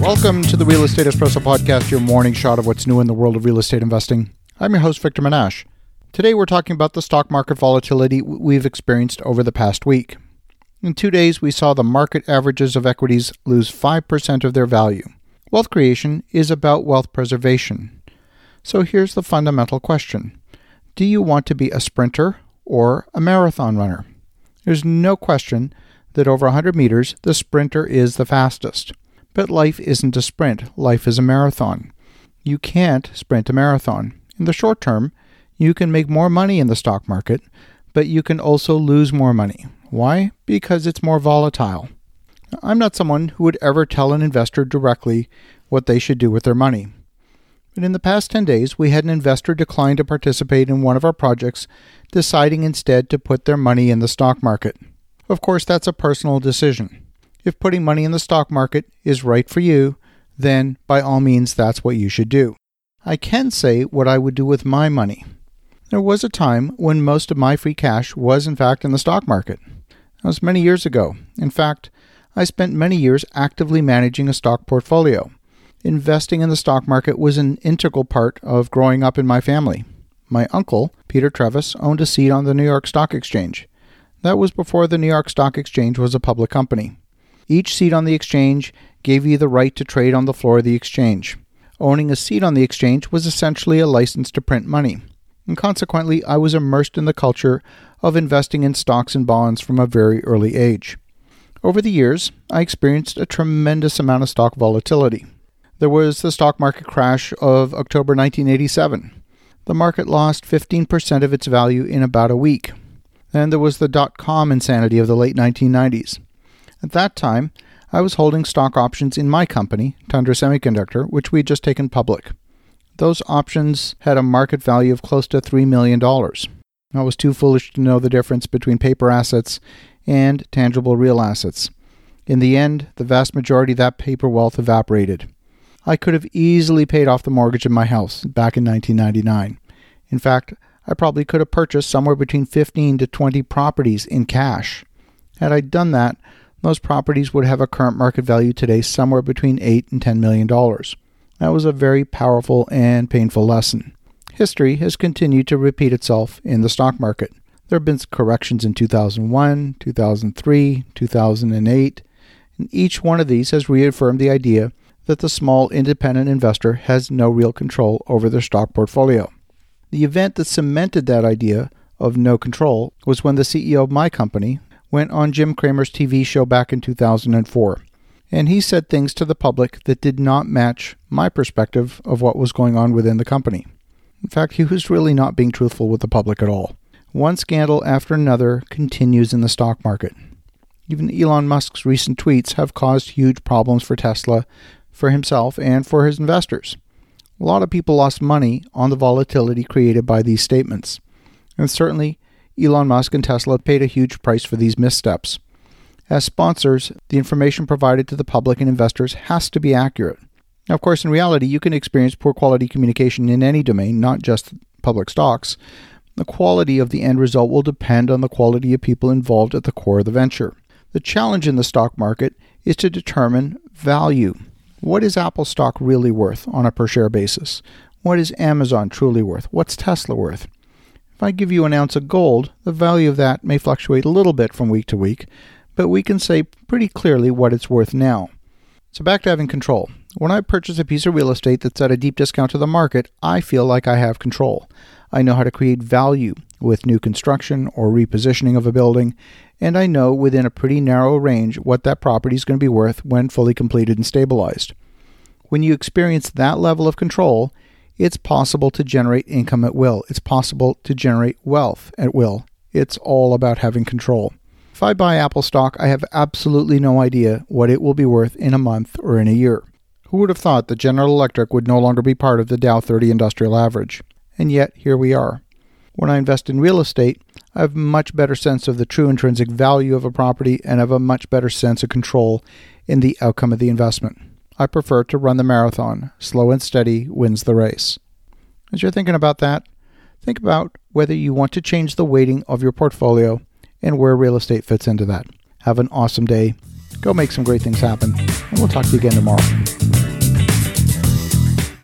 Welcome to the Real Estate Espresso Podcast, your morning shot of what's new in the world of real estate investing. I'm your host, Victor Menashe. Today we're talking about the stock market volatility we've experienced over the past week. In 2 days, we saw the market averages of equities lose 5% of their value. Wealth creation is about wealth preservation. So here's the fundamental question. Do you want to be a sprinter or a marathon runner? There's no question that over 100 meters, the sprinter is the fastest. But life isn't a sprint. Life is a marathon. You can't sprint a marathon. In the short term, you can make more money in the stock market, but you can also lose more money. Why? Because it's more volatile. I'm not someone who would ever tell an investor directly what they should do with their money. But in the past 10 days, we had an investor decline to participate in one of our projects, deciding instead to put their money in the stock market. Of course, that's a personal decision. If putting money in the stock market is right for you, then by all means, that's what you should do. I can say what I would do with my money. There was a time when most of my free cash was in fact in the stock market. That was many years ago. In fact, I spent many years actively managing a stock portfolio. Investing in the stock market was an integral part of growing up in my family. My uncle, Peter Trevis, owned a seat on the New York Stock Exchange. That was before the New York Stock Exchange was a public company. Each seat on the exchange gave you the right to trade on the floor of the exchange. Owning a seat on the exchange was essentially a license to print money. And consequently, I was immersed in the culture of investing in stocks and bonds from a very early age. Over the years, I experienced a tremendous amount of stock volatility. There was the stock market crash of October 1987. The market lost 15% of its value in about a week. Then there was the dot-com insanity of the late 1990s. At that time, I was holding stock options in my company, Tundra Semiconductor, which we had just taken public. Those options had a market value of close to $3 million. I was too foolish to know the difference between paper assets and tangible real assets. In the end, the vast majority of that paper wealth evaporated. I could have easily paid off the mortgage of my house back in 1999. In fact, I probably could have purchased somewhere between 15 to 20 properties in cash. Had I done that, those properties would have a current market value today somewhere between $8 and $10 million. That was a very powerful and painful lesson. History has continued to repeat itself in the stock market. There have been corrections in 2001, 2003, 2008, and each one of these has reaffirmed the idea that the small independent investor has no real control over their stock portfolio. The event that cemented that idea of no control was when the CEO of my company went on Jim Cramer's TV show back in 2004. And he said things to the public that did not match my perspective of what was going on within the company. In fact, he was really not being truthful with the public at all. One scandal after another continues in the stock market. Even Elon Musk's recent tweets have caused huge problems for Tesla, for himself, and for his investors. A lot of people lost money on the volatility created by these statements. And certainly, Elon Musk and Tesla paid a huge price for these missteps. As sponsors, the information provided to the public and investors has to be accurate. Now, of course, in reality, you can experience poor quality communication in any domain, not just public stocks. The quality of the end result will depend on the quality of people involved at the core of the venture. The challenge in the stock market is to determine value. What is Apple stock really worth on a per-share basis? What is Amazon truly worth? What's Tesla worth? If I give you an ounce of gold, the value of that may fluctuate a little bit from week to week, but we can say pretty clearly what it's worth now. So back to having control. When I purchase a piece of real estate that's at a deep discount to the market, I feel like I have control. I know how to create value with new construction or repositioning of a building, and I know within a pretty narrow range what that property is going to be worth when fully completed and stabilized. When you experience that level of control, it's possible to generate income at will. It's possible to generate wealth at will. It's all about having control. If I buy Apple stock, I have absolutely no idea what it will be worth in a month or in a year. Who would have thought that General Electric would no longer be part of the Dow 30 Industrial Average? And yet, here we are. When I invest in real estate, I have a much better sense of the true intrinsic value of a property and have a much better sense of control in the outcome of the investment. I prefer to run the marathon. Slow and steady wins the race. As you're thinking about that, think about whether you want to change the weighting of your portfolio and where real estate fits into that. Have an awesome day. Go make some great things happen, and we'll talk to you again tomorrow.